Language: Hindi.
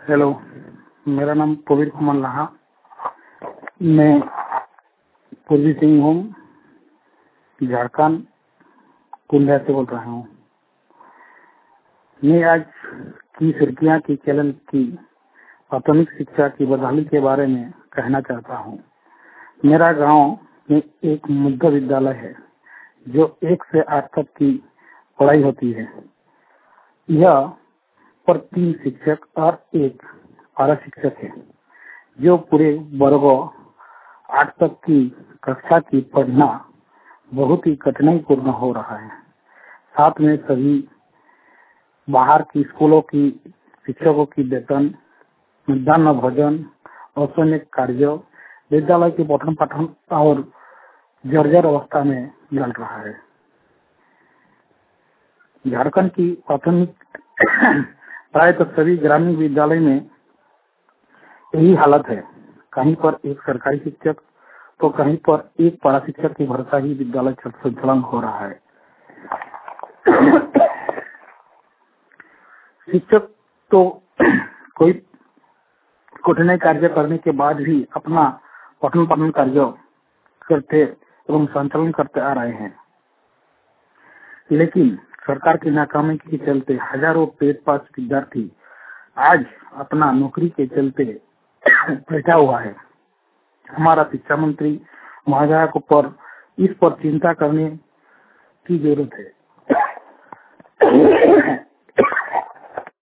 हेलो, मेरा नाम प्रवीण कुमार लाहा। मैं पूर्वी सिंहभूम झारखंड कुंडा से बोल रहा हूँ। मैं आज की खिड़कियाँ की चैनल की प्राथमिक शिक्षा की बदहाली के बारे में कहना चाहता हूँ। मेरा गांव में एक मध्य विद्यालय है जो 1 से 8 तक की पढ़ाई होती है। यह पर 3 शिक्षक और 1 पारा शिक्षक है जो पूरे वर्गों 8 तक की कक्षा की पढ़ना बहुत ही कठिनाईपूर्ण हो रहा है। साथ में सभी बाहर की स्कूलों की शिक्षकों की वेतन, मध्याह्न भोजन, औसनिक कार्य विद्यालय के पठन पाठन और जर्जर अवस्था में चल रहा है। झारखंड की प्राथमिक प्रायतः सभी ग्रामीण विद्यालय में यही हालत है। कहीं पर एक सरकारी शिक्षक तो कहीं पर एक पारा शिक्षक की भरोसा ही विद्यालय संचालन हो रहा है। शिक्षक तो कोई कठिनाई कार्य करने के बाद भी अपना पठन पाठन कार्य करते एवं संचालन करते आ रहे हैं, लेकिन सरकार की नाकामी के चलते हजारों पेट पास विद्यार्थी आज अपना नौकरी के चलते बैठा हुआ है। हमारा शिक्षा मंत्री महोदय को पर इस पर चिंता करने की जरूरत है।